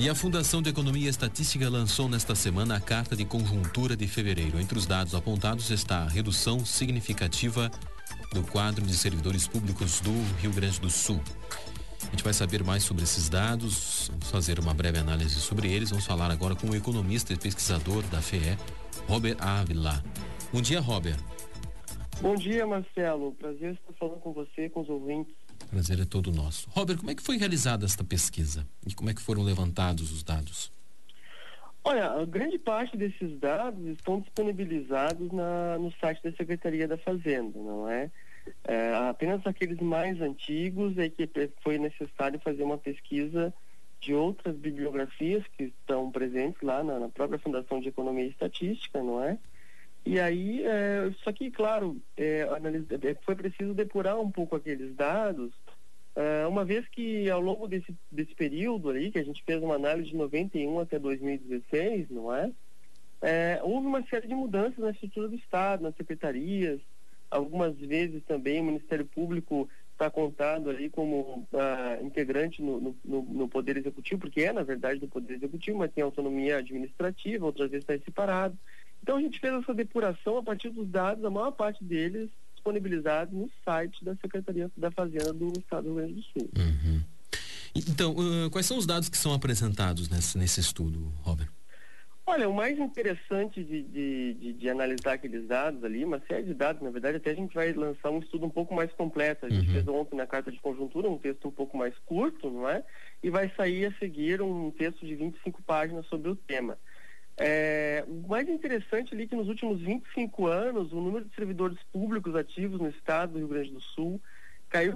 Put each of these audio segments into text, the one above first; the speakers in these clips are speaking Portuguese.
E a Fundação de Economia e Estatística lançou nesta semana a Carta de Conjuntura de fevereiro. Entre os dados apontados está a redução significativa do quadro de servidores públicos do Rio Grande do Sul. A gente vai saber mais sobre esses dados, vamos fazer uma breve análise sobre eles. Vamos falar agora com o economista e pesquisador da FEE, Robert Ávila. Bom dia, Robert. Bom dia, Marcelo. Prazer estar falando com você, com os ouvintes. Prazer é todo nosso. Robert, como é que foi realizada esta pesquisa? E como é que foram levantados os dados? Olha, a grande parte desses dados estão disponibilizados no site da Secretaria da Fazenda, não é? Apenas aqueles mais antigos é que foi necessário fazer uma pesquisa de outras bibliografias que estão presentes lá na própria Fundação de Economia e Estatística, não é? E aí, só que, claro, foi preciso depurar um pouco aqueles dados, uma vez que ao longo desse período ali, que a gente fez uma análise de 91 até 2016, não é? Houve uma série de mudanças na estrutura do Estado, nas secretarias. Algumas vezes também o Ministério Público está contado ali como integrante no Poder Executivo, porque na verdade, do Poder Executivo, mas tem autonomia administrativa, outras vezes está separado. Então a gente fez essa depuração a partir dos dados, a maior parte deles disponibilizados no site da Secretaria da Fazenda do Estado do Rio Grande do Sul. Uhum. Então, quais são os dados que são apresentados nesse estudo, Robert? Olha, o mais interessante de analisar aqueles dados ali, uma série de dados, na verdade, até a gente vai lançar um estudo um pouco mais completo. A gente fez ontem na Carta de Conjuntura um texto um pouco mais curto, não é? E vai sair a seguir um texto de 25 páginas sobre o tema. O mais interessante ali é que nos últimos 25 anos o número de servidores públicos ativos no estado do Rio Grande do Sul caiu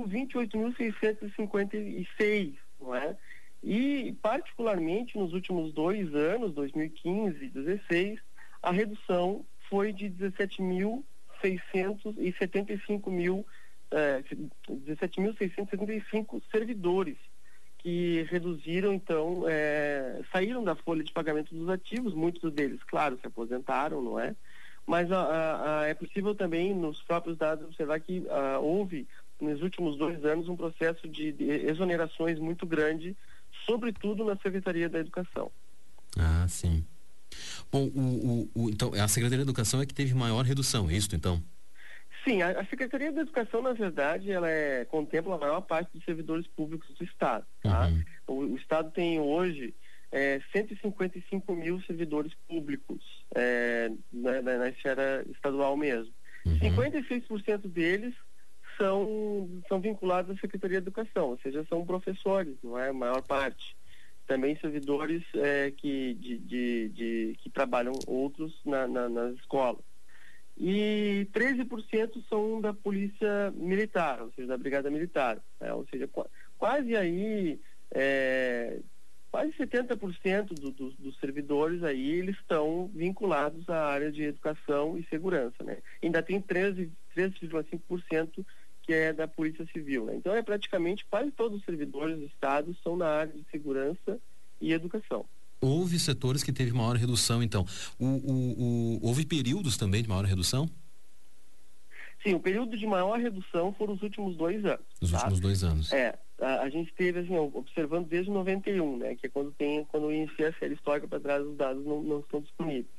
28.656, não é? E particularmente nos últimos 2 anos, 2015 e 2016, a redução foi de 17.675 servidores, que reduziram, então, saíram da folha de pagamento dos ativos, muitos deles, claro, se aposentaram, não é? Mas é possível também, nos próprios dados, observar que houve, nos últimos 2 anos, um processo de exonerações muito grande, sobretudo na Secretaria da Educação. Ah, sim. Bom, então, a Secretaria da Educação é que teve maior redução, é isso, então? Sim, a Secretaria da Educação, na verdade, ela contempla a maior parte dos servidores públicos do Estado. Tá? O Estado tem hoje 155 mil servidores públicos na esfera estadual mesmo. 56% deles são vinculados à Secretaria da Educação, ou seja, são professores, não é a maior parte. Também servidores que trabalham outros nas escolas. E 13% são da Polícia Militar, ou seja, da Brigada Militar, né? Ou seja, quase aí, quase 70% dos servidores aí, eles estão vinculados à área de educação e segurança, né? Ainda tem 13,5% que é da Polícia Civil, né? Então praticamente quase todos os servidores do Estado são na área de segurança e educação. Houve setores que teve maior redução, então. Houve períodos também de maior redução? Sim, o período de maior redução foram os últimos 2 anos. Os últimos 2 anos. A gente teve, assim, observando desde 91, né? Que é quando inicia a série histórica para trás, os dados não estão disponíveis.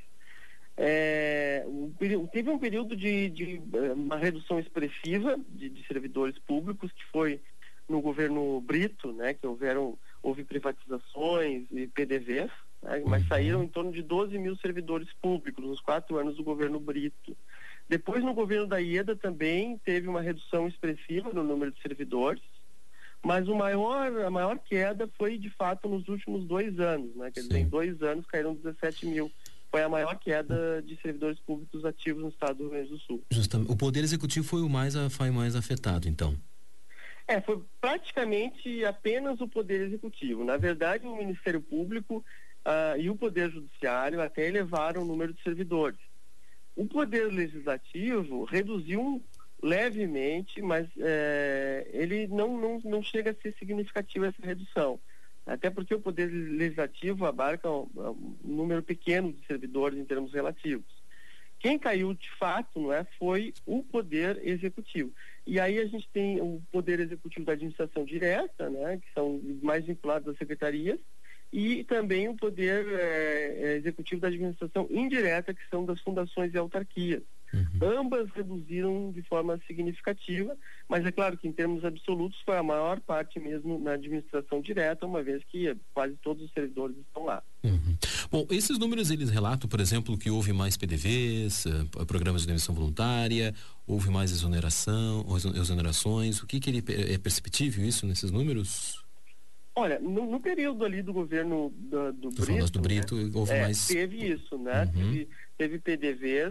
Teve um período de uma redução expressiva de servidores públicos, que foi no governo Brito, né? Que houve privatizações e PDVs, né? Mas saíram em torno de 12 mil servidores públicos nos 4 anos do governo Brito. Depois, no governo da Ieda, também teve uma redução expressiva no número de servidores, mas a maior queda foi, de fato, nos últimos 2 anos, né? Quer dizer, em 2 anos caíram 17 mil. Foi a maior queda de servidores públicos ativos no estado do Rio Grande do Sul. Justamente. O Poder Executivo foi o mais afetado, então. Foi praticamente apenas o Poder Executivo. Na verdade, o Ministério Público e o Poder Judiciário até elevaram o número de servidores. O Poder Legislativo reduziu levemente, mas ele não chega a ser significativa essa redução. Até porque o Poder Legislativo abarca um número pequeno de servidores em termos relativos. Quem caiu de fato, foi o Poder Executivo. E aí a gente tem o Poder Executivo da Administração Direta, né, que são mais vinculados às secretarias, e também o poder executivo da administração indireta, que são das fundações e autarquias. Ambas reduziram de forma significativa, mas é claro que em termos absolutos foi a maior parte mesmo na administração direta, uma vez que quase todos os servidores estão lá. Bom, esses números eles relatam, por exemplo, que houve mais PDVs, programas de demissão voluntária, houve mais exonerações. O que ele é perceptível isso nesses números? Olha, no período ali do governo do Brito, né, houve mais... Teve isso, né? Teve PDVs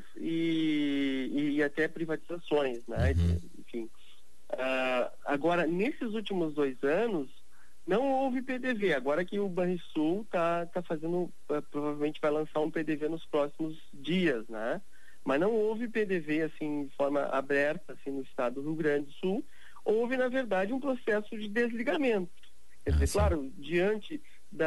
e até privatizações, né? Enfim. Agora, nesses últimos 2 anos, não houve PDV. Agora que o Banrisul tá fazendo, provavelmente vai lançar um PDV nos próximos dias, né? Mas não houve PDV, assim, de forma aberta, assim, no estado do Rio Grande do Sul. Houve, na verdade, um processo de desligamento. Quer dizer, claro, diante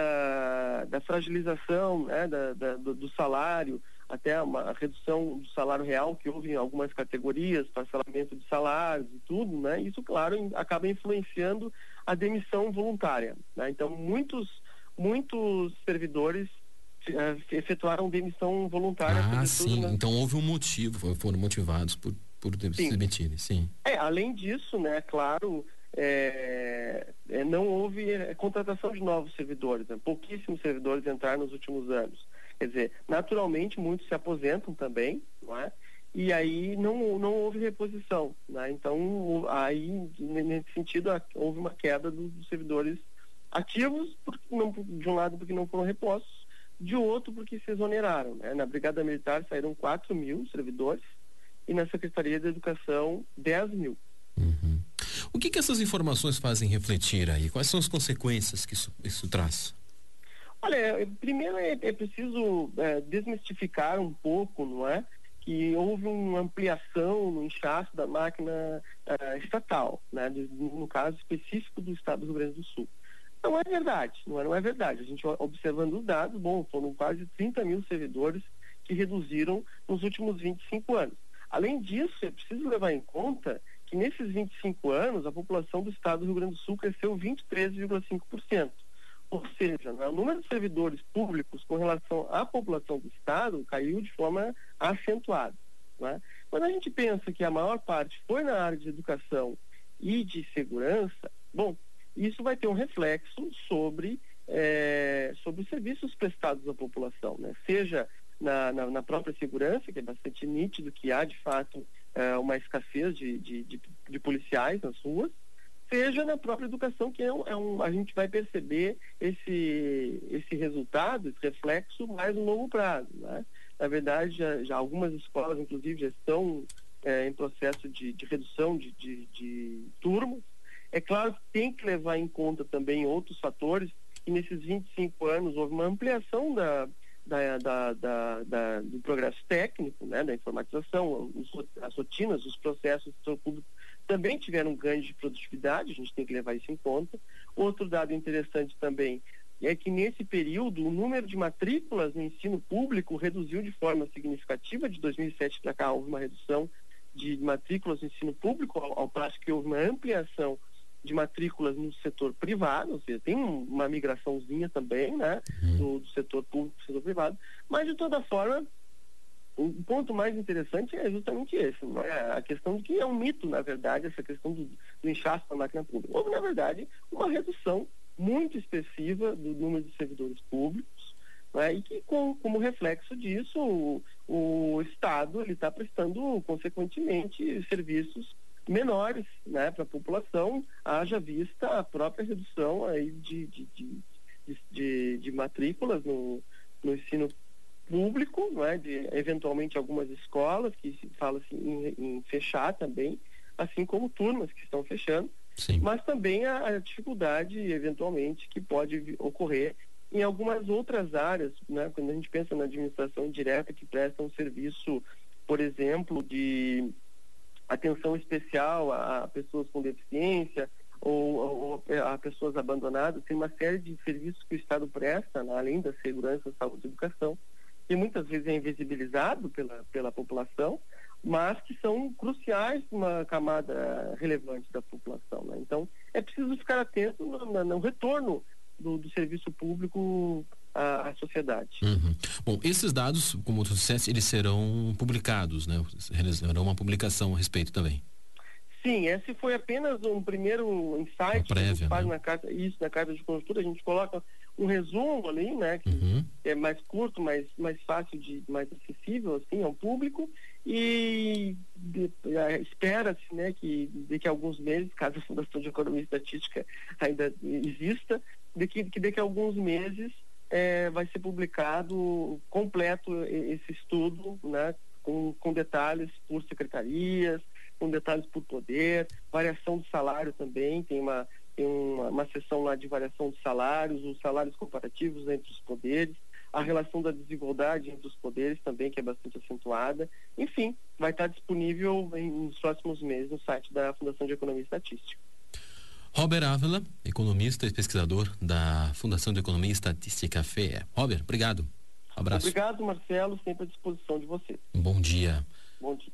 da fragilização, né, do salário, até uma redução do salário real que houve em algumas categorias, parcelamento de salários e tudo, né, isso, claro, acaba influenciando a demissão voluntária, né? Então, muitos servidores efetuaram demissão voluntária. Sim, então houve um motivo, foram motivados por se demitirem, sim. Além disso, né, claro, não houve contratação de novos servidores, né? Pouquíssimos servidores entraram nos últimos anos. Quer dizer, naturalmente muitos se aposentam também, não é? E aí não houve reposição, né? Então, aí, nesse sentido, houve uma queda dos servidores ativos, de um lado porque não foram repostos, de outro porque se exoneraram, né? Na Brigada Militar saíram 4.000 servidores e na Secretaria da Educação 10.000. O que essas informações fazem refletir aí? Quais são as consequências que isso traz? Olha, primeiro é preciso desmistificar um pouco, não é? Que houve uma ampliação no inchaço da máquina estatal, né? No caso específico do estado do Rio Grande do Sul. Não é verdade, não é verdade. A gente observando os dados, foram quase 30.000 servidores que reduziram nos últimos 25 anos. Além disso, é preciso levar em conta que nesses 25 anos a população do estado do Rio Grande do Sul cresceu 23,5%. Ou seja, o número de servidores públicos com relação à população do estado caiu de forma acentuada, né? Quando a gente pensa que a maior parte foi na área de educação e de segurança, isso vai ter um reflexo sobre os serviços prestados à população, né? Seja na própria segurança, que é bastante nítido que há de fato uma escassez de policiais nas ruas, seja na própria educação, que a gente vai perceber esse resultado, esse reflexo mais no longo prazo, né? Na verdade, já algumas escolas, inclusive, já estão em processo de redução de turmas. É claro que tem que levar em conta também outros fatores, e nesses 25 anos houve uma ampliação do progresso técnico, né, da informatização, as rotinas, os processos do público também tiveram ganho de produtividade, a gente tem que levar isso em conta. Outro dado interessante também é que nesse período o número de matrículas no ensino público reduziu de forma significativa. De 2007 para cá houve uma redução de matrículas no ensino público, ao passo que houve uma ampliação de matrículas no setor privado, ou seja, tem uma migraçãozinha também, né, do setor público para o setor privado, mas de toda forma o ponto mais interessante é justamente esse, não é? A questão de que é um mito, na verdade, essa questão do inchaço da máquina pública. Houve, na verdade, uma redução muito expressiva do número de servidores públicos, né? E que, como reflexo disso, o Estado está prestando, consequentemente, serviços menores, né, para a população, haja vista a própria redução aí de matrículas no ensino público, não é? De eventualmente algumas escolas que se fala assim em fechar também, assim como turmas que estão fechando. Sim. Mas também a dificuldade eventualmente que pode ocorrer em algumas outras áreas, né? Quando a gente pensa na administração indireta, que presta um serviço, por exemplo, de atenção especial a pessoas com deficiência ou a pessoas abandonadas, tem uma série de serviços que o Estado presta, né? Além da segurança, saúde e educação, que muitas vezes é invisibilizado pela população, mas que são cruciais para uma camada relevante da população, né? Então, é preciso ficar atento no retorno do serviço público à sociedade. Uhum. Bom, esses dados, como tu disseste, eles serão publicados, né? Serão uma publicação a respeito também. Sim, esse foi apenas um primeiro insight prévia, que a gente faz, né? na carta de conjuntura. A gente coloca um resumo ali, né, que é mais curto, mais fácil, mais acessível assim ao público, e espera-se, né, que daqui a alguns meses, caso a Fundação de Economia e Estatística ainda exista, que daqui a alguns meses vai ser publicado completo esse estudo, né, com detalhes por secretarias, com detalhes por poder, variação do salário também, tem uma seção lá de variação de salários, os salários comparativos entre os poderes, a relação da desigualdade entre os poderes também, que é bastante acentuada. Enfim, vai estar disponível nos próximos meses no site da Fundação de Economia e Estatística. Robert Ávila, economista e pesquisador da Fundação de Economia e Estatística, FEE. Robert, obrigado. Abraço. Obrigado, Marcelo, sempre à disposição de vocês. Um bom dia. Bom dia.